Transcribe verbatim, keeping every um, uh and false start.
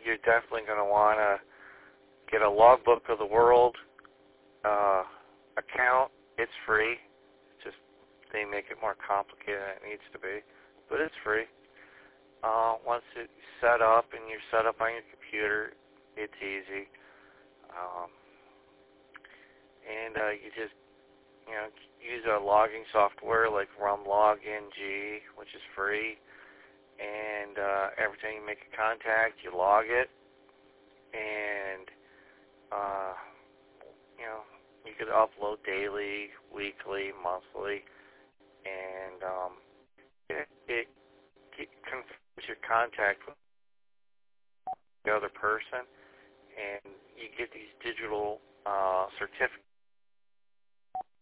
you're definitely going to want to get a Logbook of the World uh, account. It's free. Just they make it more complicated than it needs to be, but it's free. Uh, once it's set up and you're set up on your computer, it's easy. Um, and uh, you just, you know, use a logging software like RumLogNG, which is free. And uh, every time you make a contact, you log it. And, uh, you know, you could upload daily, weekly, monthly. And um, it, it, it confirms your contact with the other person. And you get these digital uh, certificates